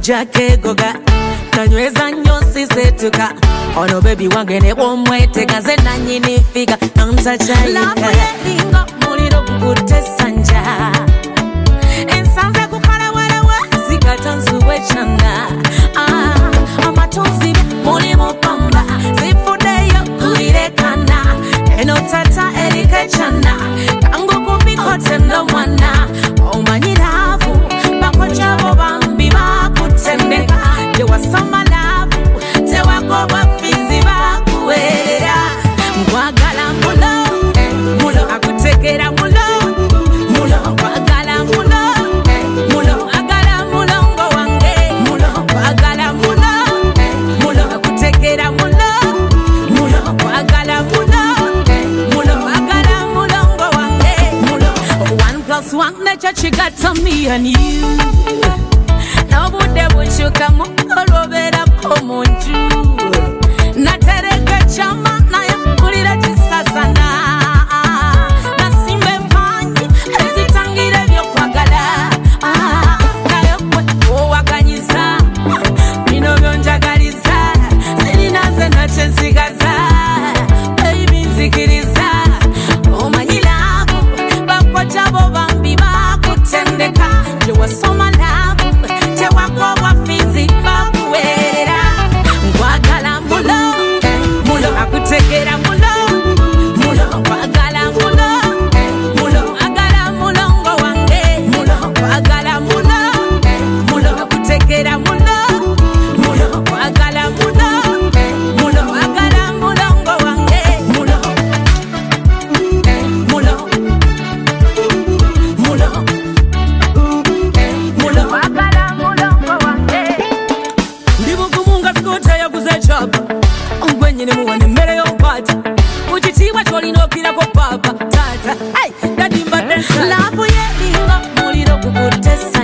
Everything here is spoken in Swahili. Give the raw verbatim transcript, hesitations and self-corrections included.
Jake goga kanyweza nyosi setuka ono baby wange ne bomwete kaze nanyi nifika namtachayika lafu yelingo muliro kukutesa nja ensanze kukala walewe zikatansuwe chanda ah, amatonzi muli mupamba zifudeyo kuirekana eno tata erike chana kangu kubikote ndo mwana omanyiravu bakochabo bambi bakutendeka jewasoma labu tewakoba fizi bakuwera nkwagala mulo mulo akutekera mulo mulo nkwagala mulo mulo agala mulongo wange mulo nkwagala mulo mulo akutekera mulo mulo nkwagala mulo mulo agala mulongo wange mulo one plus one nature she got to me and you no bude bushuka mu olobera komonju natereka chama na yakulira kisasana nasimbe mpanyi ezitangire byo kwagala ah nayo kwe owaganyiza bino byonjagaliza sirinaze nachensigaza baby nzikiriza omanyirago bakwajabo bambi bakutendeka jewasoma labu tewakoba fizi bakuwera nkwagala mulo mulo akutekera mulo mulo nkwagala mulo mulo agala mulongo wange mulo nkwagala mulo mulo akutekera mulo mulo nkwagala mulo mulo agala mulongo wange mulo mulo mulo mulo agala mulongo wange ndibukumunga skota yaguze chapa ongwenyene muwane mere yo pata uchitiwa cholino okira ko papa tata hey dadimba dance lafu yelingo muliro kukutesa